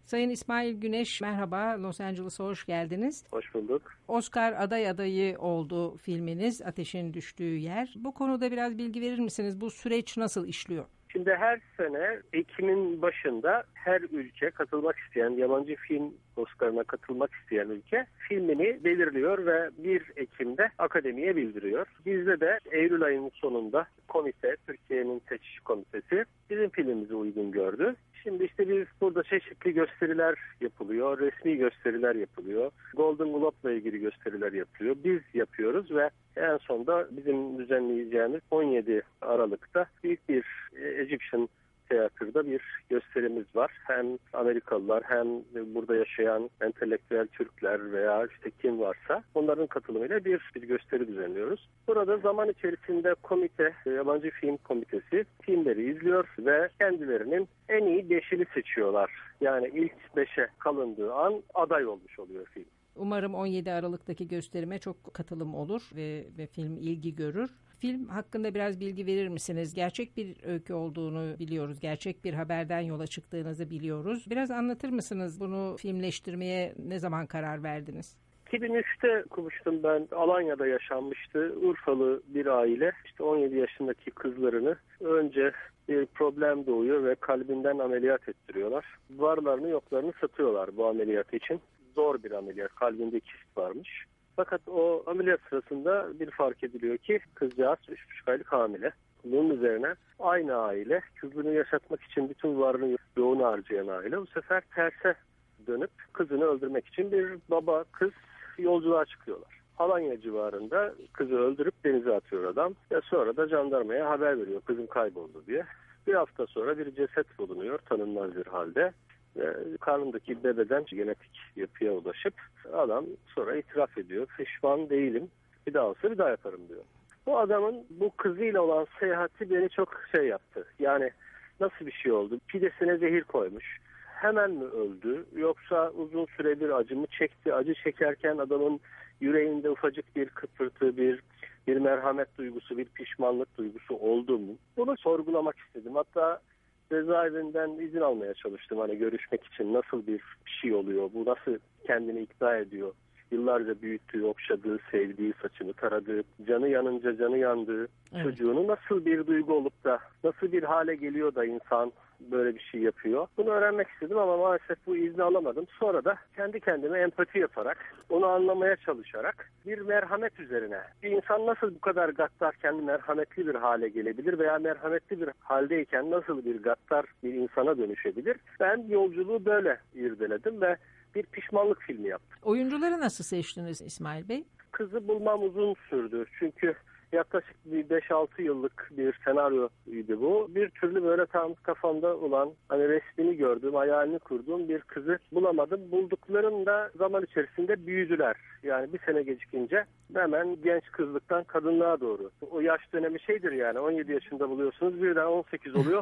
Sayın İsmail Güneş, merhaba. Los Angeles'a hoş geldiniz. Hoş bulduk. Oscar adayı oldu filminiz Ateşin Düştüğü Yer. Bu konuda biraz bilgi verir misiniz? Bu süreç nasıl işliyor? Şimdi her sene Ekim'in başında her ülke katılmak isteyen, yabancı film Oscar'ına katılmak isteyen ülke filmini belirliyor ve 1 Ekim'de akademiye bildiriyor. Bizde de Eylül ayının sonunda komite, Türkiye'nin seçiş komitesi bizim filmimizi uygun gördü. Şimdi işte biz burada çeşitli gösteriler yapılıyor, resmi gösteriler yapılıyor. Golden Globe'la ilgili gösteriler yapılıyor. Biz yapıyoruz ve en sonunda bizim düzenleyeceğimiz 17 Aralık'ta büyük bir Egyptian Theater'da bir gösterimiz var. Hem Amerikalılar hem burada yaşayan entelektüel Türkler veya işte kim varsa onların katılımıyla bir gösteri düzenliyoruz. Burada zaman içerisinde komite, yabancı film komitesi filmleri izliyor ve kendilerinin en iyi 5'ini seçiyorlar. Yani ilk 5'e kalındığı an aday olmuş oluyor film. Umarım 17 Aralık'taki gösterime çok katılım olur ve film ilgi görür. Film hakkında biraz bilgi verir misiniz? Gerçek bir öykü olduğunu biliyoruz. Gerçek bir haberden yola çıktığınızı biliyoruz. Biraz anlatır mısınız? Bunu filmleştirmeye ne zaman karar verdiniz? 2003'te okumuştum ben. Alanya'da yaşanmıştı. Urfalı bir aile işte 17 yaşındaki kızlarını önce bir problem doğuyor ve kalbinden ameliyat ettiriyorlar. Varlarını yoklarını satıyorlar bu ameliyat için. Zor bir ameliyat. Kalbinde kist varmış. Fakat o ameliyat sırasında bir fark ediliyor ki kızcağız 3,5 aylık hamile. Bunun üzerine aynı aile kızını yaşatmak için bütün varını yoğunu harcayan aile bu sefer terse dönüp kızını öldürmek için bir baba kız yolculuğa çıkıyorlar. Alanya civarında kızı öldürüp denize atıyor adam ve sonra da jandarmaya haber veriyor kızım kayboldu diye. Bir hafta sonra bir ceset bulunuyor tanınmaz bir halde. Karnındaki bebeden genetik yapıya ulaşıp adam sonra itiraf ediyor. Pişman değilim. Bir daha olsa bir daha yaparım diyor. Bu adamın bu kızıyla olan seyahati beni çok yaptı. Yani nasıl bir şey oldu? Pidesine zehir koymuş. Hemen mi öldü? Yoksa uzun süre bir acı mı çekti? Acı çekerken adamın yüreğinde ufacık bir kıpırtı, bir merhamet duygusu, bir pişmanlık duygusu oldu mu? Bunu sorgulamak istedim. Hatta cezaevinden izin almaya çalıştım. Hani görüşmek için nasıl bir şey oluyor? Bu nasıl kendini ikna ediyor? Yıllarca büyüttüğü, okşadığı, sevdiği, saçını taradığı, canı yanınca canı yandığı çocuğunu nasıl bir duygu olup da nasıl bir hale geliyor da insan böyle bir şey yapıyor. Bunu öğrenmek istedim ama maalesef bu izni alamadım. Sonra da kendi kendime empati yaparak, onu anlamaya çalışarak bir merhamet üzerine. Bir insan nasıl bu kadar gaddarken merhametli bir hale gelebilir veya merhametli bir haldeyken nasıl bir gaddar bir insana dönüşebilir? Ben yolculuğu böyle irdeledim ve bir pişmanlık filmi yaptım. Oyuncuları nasıl seçtiniz İsmail Bey? Kızı bulmam uzun sürdü. Çünkü yaklaşık bir 5-6 yıllık bir senaryoydu bu. Bir türlü böyle tam kafamda olan hani resmini gördüğüm, hayalini kurduğum bir kızı bulamadım. Bulduklarım da zaman içerisinde büyüdüler. Yani bir sene gecikince hemen genç kızlıktan kadınlığa doğru. O yaş dönemi şeydir yani 17 yaşında buluyorsunuz birden 18 oluyor.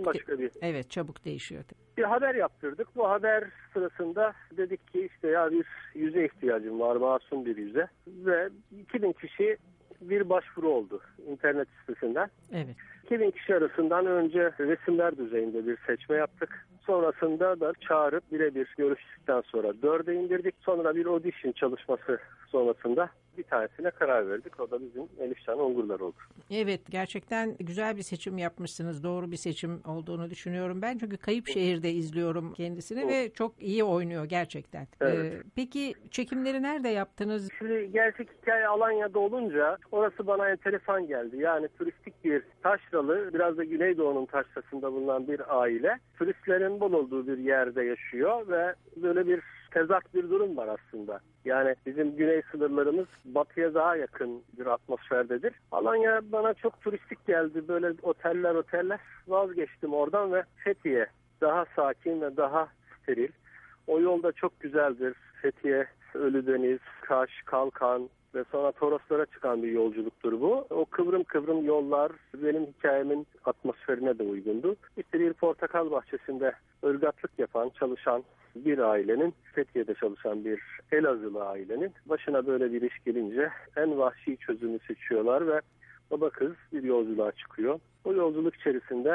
Evet çabuk değişiyor. Bir haber yaptırdık. Bu haber sırasında dedik ki işte ya bir yüze ihtiyacım var, masum bir yüze. Ve 2000 kişi bir başvuru oldu internet sitesinden. Evet. 2000 kişi arasından önce resimler düzeyinde bir seçme yaptık. Sonrasında da çağırıp birebir görüştükten sonra 4'e indirdik. Sonra bir audition çalışması sonrasında bir tanesine karar verdik. O da bizim Elif Can Ongurlar oldu. Evet, gerçekten güzel bir seçim yapmışsınız. Doğru bir seçim olduğunu düşünüyorum ben. Çünkü Kayıp Şehir'de izliyorum kendisini ve çok iyi oynuyor gerçekten. Evet. Peki çekimleri nerede yaptınız? Şimdi gerçek hikaye Alanya'da olunca orası bana enteresan geldi. Yani turistik bir taşralı, biraz da Güneydoğu'nun taşrasında bulunan bir aile. Turistlerin bol olduğu bir yerde yaşıyor ve böyle bir tezat bir durum var aslında. Yani bizim güney sınırlarımız batıya daha yakın bir atmosferdedir. Alanya bana çok turistik geldi. Böyle oteller vazgeçtim oradan ve Fethiye daha sakin ve daha steril. O yol da çok güzeldir. Fethiye, Ölüdeniz, Kaş, Kalkan ve sonra Toroslara çıkan bir yolculuktur bu. O kıvrım kıvrım yollar benim hikayemin atmosferine de uygundu. İşte bir portakal bahçesinde ırgatlık yapan, çalışan bir ailenin, Fethiye'de çalışan bir Elazığlı ailenin başına böyle bir iş gelince en vahşi çözümü seçiyorlar ve baba kız bir yolculuğa çıkıyor. O yolculuk içerisinde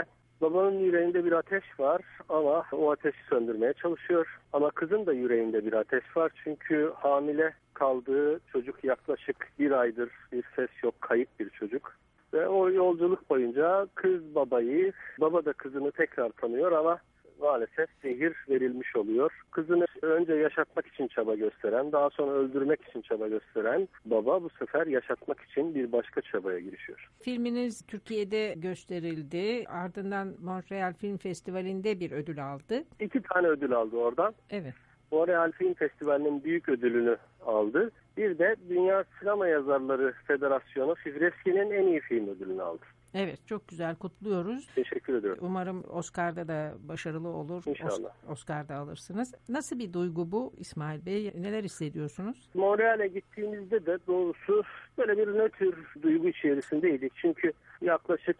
Babanın yüreğinde bir ateş var ama o ateşi söndürmeye çalışıyor. Ama kızın da yüreğinde bir ateş var çünkü hamile kaldığı çocuk yaklaşık 1 aydır bir ses yok, kayıp bir çocuk. Ve o yolculuk boyunca kız babayı, baba da kızını tekrar tanıyor ama maalesef zehir verilmiş oluyor. Kızını önce yaşatmak için çaba gösteren, daha sonra öldürmek için çaba gösteren baba bu sefer yaşatmak için bir başka çabaya girişiyor. Filminiz Türkiye'de gösterildi. Ardından Montreal Film Festivali'nde bir ödül aldı. 2 tane ödül aldı oradan. Evet. Montreal Film Festivali'nin büyük ödülünü aldı. Bir de Dünya Sinema Yazarları Federasyonu Fibreski'nin en iyi film ödülünü aldı. Evet, çok güzel, kutluyoruz. Teşekkür ediyorum. Umarım Oscar'da da başarılı olur. İnşallah. Oscar'da alırsınız. Nasıl bir duygu bu İsmail Bey? Neler hissediyorsunuz? Montreal'e gittiğimizde de doğrusu böyle bir nötr duygu içerisindeydik. Çünkü yaklaşık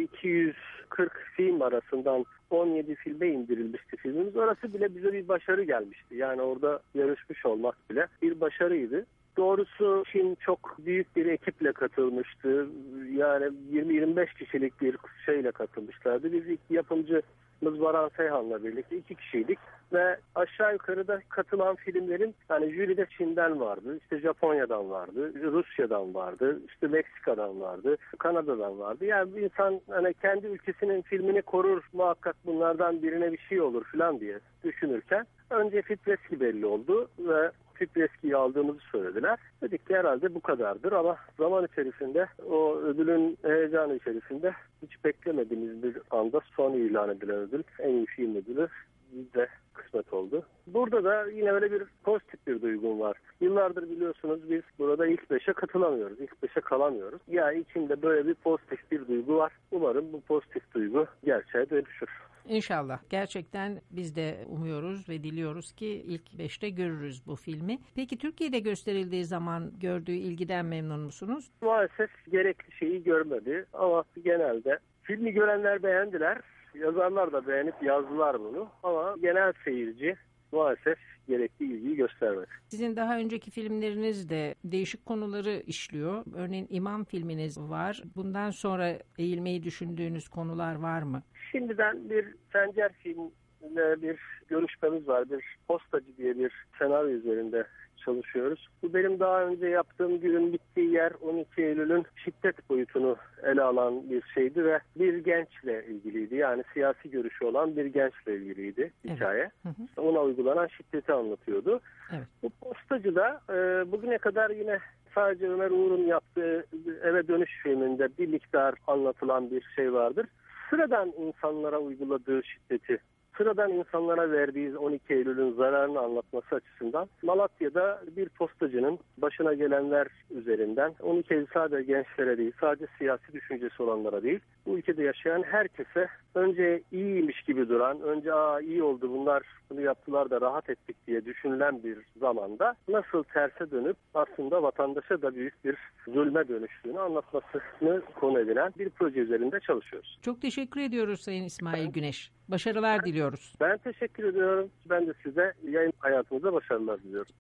240 film arasından 17 filme indirilmişti filmimiz. Orası bile bize bir başarı gelmişti. Yani orada yarışmış olmak bile bir başarıydı. Doğrusu Çin çok büyük bir ekiple katılmıştı. Yani 20-25 kişilik bir şeyle katılmışlardı. Biz ilk yapımcımız Baran Seyhan'la birlikte 2 kişiydik. Ve aşağı yukarıda katılan filmlerin yani jüride Çin'den vardı, işte Japonya'dan vardı, Rusya'dan vardı, işte Meksika'dan vardı, Kanada'dan vardı. Yani bir insan hani kendi ülkesinin filmini korur, muhakkak bunlardan birine bir şey olur falan diye düşünürken önce Fibreski belli oldu ve Fibreski'yi aldığımızı söylediler. Dedik ki herhalde bu kadardır ama zaman içerisinde o ödülün heyecanı içerisinde hiç beklemediğimiz bir anda son ilan edilen ödül, en iyi film ödülü bizde kısmet oldu. Burada da yine öyle bir pozitif bir duygum var. Yıllardır biliyorsunuz biz burada ilk 5'e katılamıyoruz, ilk 5'e kalamıyoruz. Yani içimde böyle bir pozitif bir duygu var. Umarım bu pozitif duygu gerçeğe dönüşür. İnşallah. Gerçekten biz de umuyoruz ve diliyoruz ki ilk 5'te görürüz bu filmi. Peki Türkiye'de gösterildiği zaman gördüğü ilgiden memnun musunuz? Maalesef gerekli şeyi görmedi ama genelde filmi görenler beğendiler. Yazarlar da beğenip yazdılar bunu ama genel seyirci maalesef gerekli ilgiyi göstermedi. Sizin daha önceki filmleriniz de değişik konuları işliyor. Örneğin İmam filminiz var. Bundan sonra eğilmeyi düşündüğünüz konular var mı? Şimdiden bir Sencer filmle bir görüşmemiz var. Bir Postacı diye bir senaryo üzerinde çalışıyoruz. Bu benim daha önce yaptığım Günün Bittiği Yer 12 Eylül'ün şiddet boyutunu ele alan bir şeydi ve bir gençle ilgiliydi. Yani siyasi görüşü olan bir gençle ilgiliydi hikaye. Evet. Hı hı. Ona uygulanan şiddeti anlatıyordu. Evet. Bu Postacı da bugüne kadar yine sadece Ömer Uğur'un yaptığı Eve Dönüş filminde bir miktar anlatılan bir şey vardır. Sıradan insanlara uyguladığı şiddeti, sıradan insanlara verdiği 12 Eylül'ün zararını anlatması açısından Malatya'da bir postacının başına gelenler üzerinden 12 Eylül sadece gençlere değil, sadece siyasi düşüncesi olanlara değil, bu ülkede yaşayan herkese önce iyiymiş gibi duran, önce iyi oldu bunlar bunu yaptılar da rahat ettik diye düşünülen bir zamanda nasıl terse dönüp aslında vatandaşa da büyük bir zulme dönüştüğünü anlatmasını konu edilen bir proje üzerinde çalışıyoruz. Çok teşekkür ediyoruz Sayın İsmail Güneş. Başarılar diliyoruz. Ben teşekkür ediyorum. Ben de size yayın hayatınızda başarılar diliyorum.